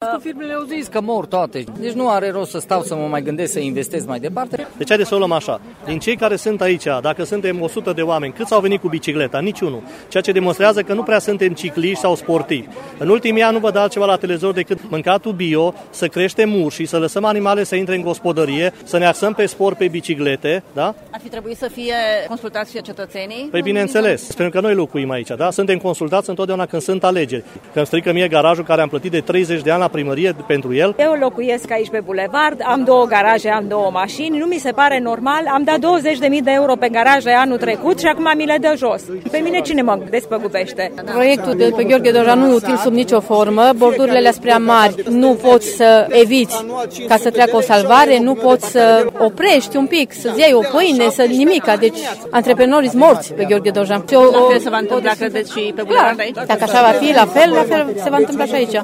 Cu firmele au zis că mor toate, deci nu are rost să stau să mă mai gândesc să investesc mai departe. Deci haideți să o luăm așa. Din cei care sunt aici, dacă suntem 100 de oameni, câți au venit cu bicicleta? Niciunul. Ceea ce demonstrează că nu prea suntem cicliști sau sportivi. În ultimii ani nu vă dă altceva la televizor decât mâncatul bio, să creștem urși, să lăsăm animale să intre în gospodărie, să ne axăm pe sport, pe biciclete, da? Ar fi trebuit să fie consultați și cetățenii? Păi bineînțeles, pentru că noi locuim aici, da? Suntem consultați întotdeauna când sunt alegeri. Când strică mie garajul care am plătit de 30 de ani la primărie pentru el. Eu locuiesc aici pe bulevard, am 2 garaje, am 2 mașini, nu mi se pare normal, am dat 20.000 de euro pe garaje anul trecut și acum mi le dă jos. Pe mine cine mă despăgubește? Proiectul de pe Gheorghe Dojan nu e util sub nicio formă, bordurile sunt prea mari, nu poți să eviți ca să treacă o salvare, nu poți să oprești un pic, să-ți iei o pâine, să nimica, deci antreprenorii sunt morți pe Gheorghe Dojan. La fel se va întâmpla, credeți, și pe bulevard aici? Dacă așa va fi, la fel se va întâmpla și aici.